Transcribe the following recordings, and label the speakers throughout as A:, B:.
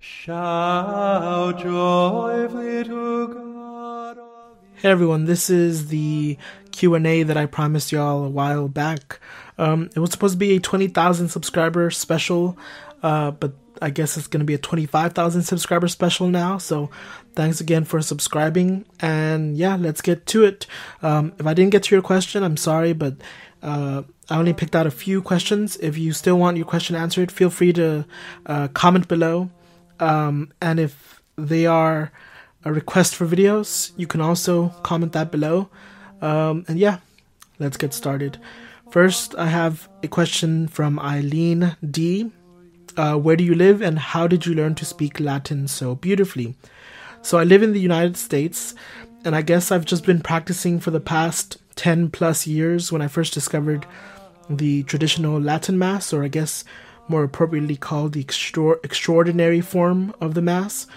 A: Shout joyfully to God.
B: Hey everyone, this is the Q&A that I promised y'all a while back. It was supposed to be a 20,000 subscriber special, but I guess it's going to be a 25,000 subscriber special now. So thanks again for subscribing. And yeah, let's get to it. If I didn't get to your question, I'm sorry, but I only picked out a few questions. If you still want your question answered, feel free to comment below. And if they are a request for videos, you can also comment that below. And yeah, let's get started. First, I have a question from Eileen D. Where do you live and how did you learn to speak Latin so beautifully? So I live in the United States, and I guess I've just been practicing for the past 10 plus years when I first discovered the traditional Latin Mass, or I guess more appropriately called the extraordinary form of the Mass.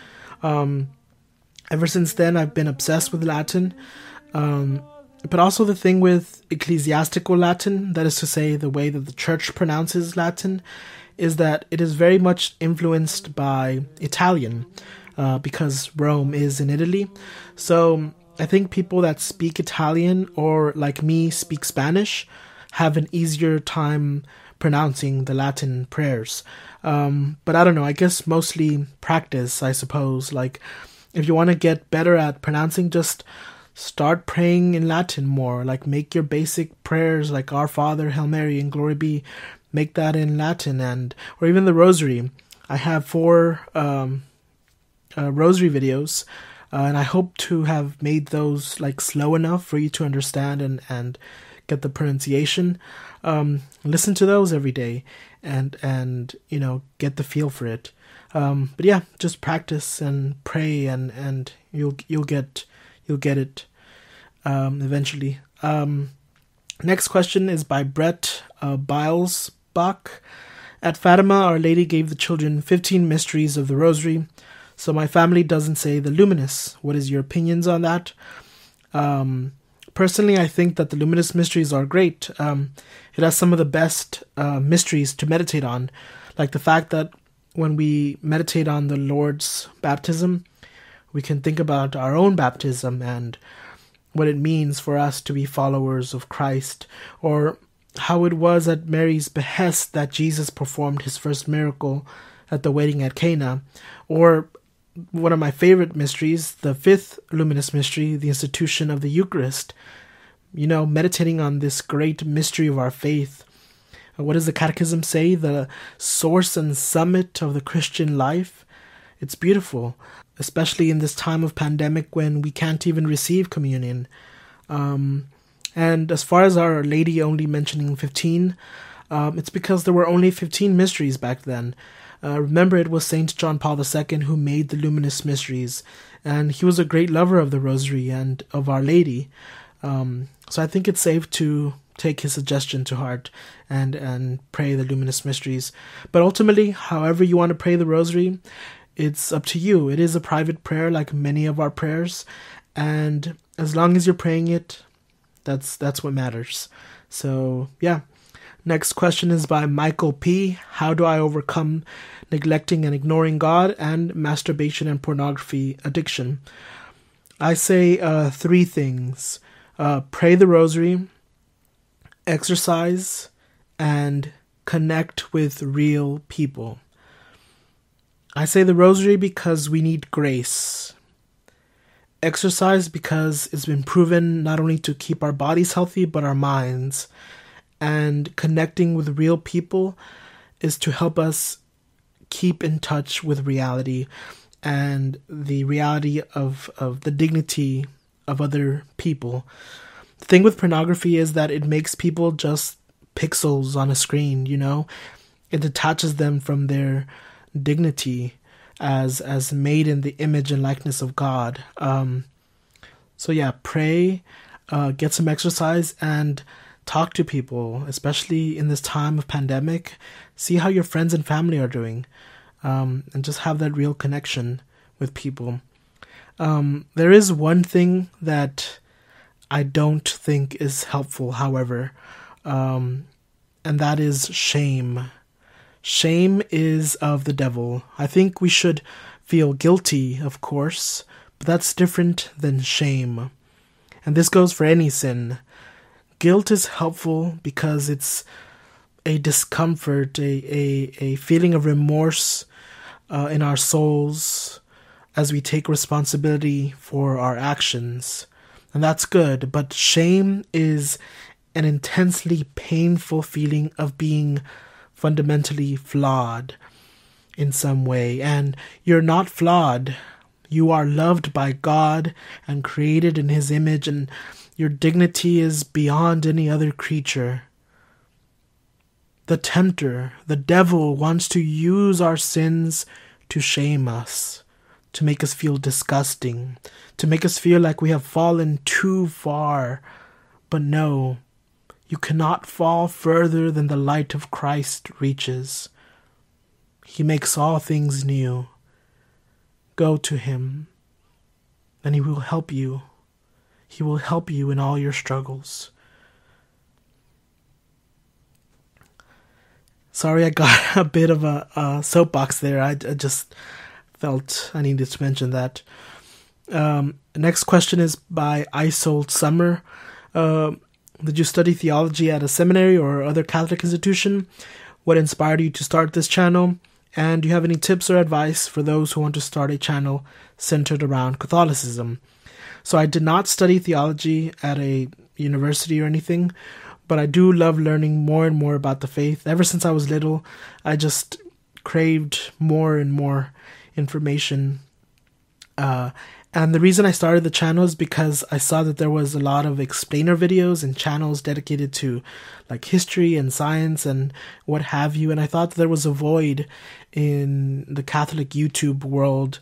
B: Ever since then, I've been obsessed with Latin, but also the thing with ecclesiastical Latin, that is to say, the way that the church pronounces Latin, is that it is very much influenced by Italian, because Rome is in Italy. So I think people that speak Italian, or like me, speak Spanish, have an easier time pronouncing the Latin prayers. But I don't know, I guess mostly practice, I suppose. Like, if you want to get better at pronouncing, just start praying in Latin more. Like, make your basic prayers like Our Father, Hail Mary, and Glory Be, make that in Latin, or even the Rosary. I have 4 Rosary videos, and I hope to have made those like slow enough for you to understand and get the pronunciation. Listen to those every day and you know, get the feel for it. But yeah, just practice and pray and you'll get it eventually. Next question is by Brett Bilesbach. At Fatima, Our Lady gave the children 15 mysteries of the Rosary. So my family doesn't say the Luminous. What is your opinions on that? Personally, I think that the Luminous mysteries are great. It has some of the best mysteries to meditate on, like the fact that when we meditate on the Lord's baptism, we can think about our own baptism and what it means for us to be followers of Christ, or how it was at Mary's behest that Jesus performed his first miracle at the wedding at Cana, or one of my favorite mysteries, the 5th luminous mystery, the institution of the Eucharist. You know, meditating on this great mystery of our faith. What does the Catechism say? The source and summit of the Christian life. It's beautiful, especially in this time of pandemic when we can't even receive communion. And as far as Our Lady only mentioning 15, it's because there were only 15 mysteries back then. Remember, it was Saint John Paul II who made the luminous mysteries, and he was a great lover of the Rosary and of Our Lady. So I think it's safe to take his suggestion to heart and pray the luminous mysteries. But ultimately, however you want to pray the Rosary, it's up to you. It is a private prayer like many of our prayers, and as long as you're praying it, that's what matters. So yeah. Next question is by Michael P. How do I overcome neglecting and ignoring God and masturbation and pornography addiction? I say 3 things. Pray the Rosary, exercise, and connect with real people. I say the Rosary because we need grace. Exercise because it's been proven not only to keep our bodies healthy, but our minds. And connecting with real people is to help us keep in touch with reality and the reality of the dignity of other people. The thing with pornography is that it makes people just pixels on a screen, you know? It detaches them from their dignity as made in the image and likeness of God. So yeah, pray, get some exercise, and talk to people, especially in this time of pandemic. See how your friends and family are doing, and just have that real connection with people. There is one thing that I don't think is helpful, however, and that is shame. Shame is of the devil. I think we should feel guilty, of course, but that's different than shame. And this goes for any sin. Guilt is helpful because it's a discomfort, a feeling of remorse in our souls as we take responsibility for our actions. And that's good, but shame is an intensely painful feeling of being fundamentally flawed in some way. And you're not flawed. You are loved by God and created in His image, and your dignity is beyond any other creature. The tempter, the devil, wants to use our sins to shame us, to make us feel disgusting, to make us feel like we have fallen too far. But no, you cannot fall further than the light of Christ reaches. He makes all things new. Go to Him, and He will help you. He will help you in all your struggles. Sorry, I got a bit of a soapbox there. I just felt I needed to mention that. Next question is by Isold Summer. Did you study theology at a seminary or other Catholic institution? What inspired you to start this channel? And do you have any tips or advice for those who want to start a channel centered around Catholicism? So I did not study theology at a university or anything, but I do love learning more and more about the faith. Ever since I was little, I just craved more and more information. And the reason I started the channel is because I saw that there was a lot of explainer videos and channels dedicated to like history and science and what have you. And I thought there was a void in the Catholic YouTube world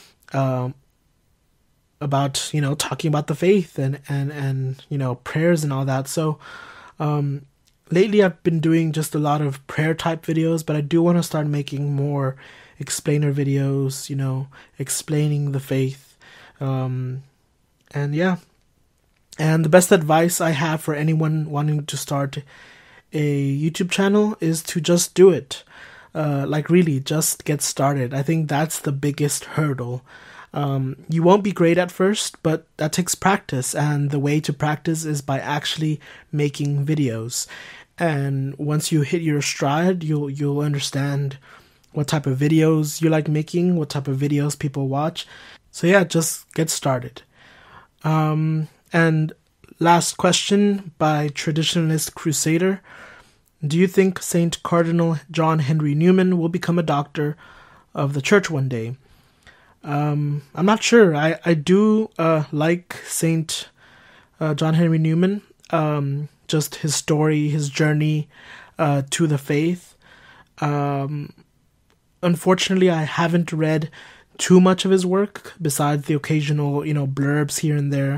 B: about, talking about the faith and prayers and all that. So lately I've been doing just a lot of prayer type videos, but I do want to start making more explainer videos, explaining the faith. And the best advice I have for anyone wanting to start a YouTube channel is to just do it. Really just get started. I think that's the biggest hurdle. You won't be great at first, but that takes practice, and the way to practice is by actually making videos. And once you hit your stride, you'll understand what type of videos you like making, what type of videos people watch. So yeah, just get started. And last question by Traditionalist Crusader. Do you think St. Cardinal John Henry Newman will become a doctor of the church one day? I'm not sure. I do like St. John Henry Newman. Just his story, his journey to the faith. Unfortunately, I haven't read too much of his work besides the occasional, blurbs here and there.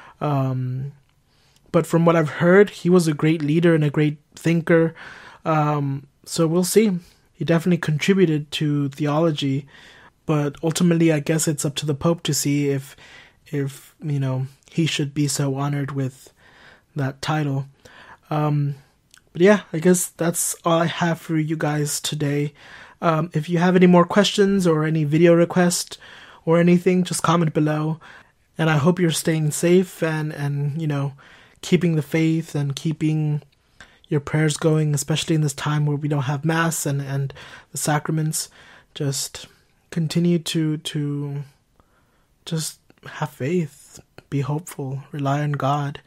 B: But from what I've heard, he was a great leader and a great thinker. So we'll see. He definitely contributed to theology, but ultimately, I guess it's up to the Pope to see if he should be so honored with that title. But yeah, I guess that's all I have for you guys today. If you have any more questions or any video requests or anything, just comment below. And I hope you're staying safe and keeping the faith and keeping your prayers going, especially in this time where we don't have Mass and the sacraments. Just continue to just have faith, be hopeful, rely on God.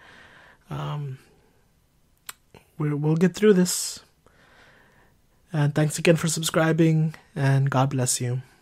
B: We'll get through this. And thanks again for subscribing, and God bless you.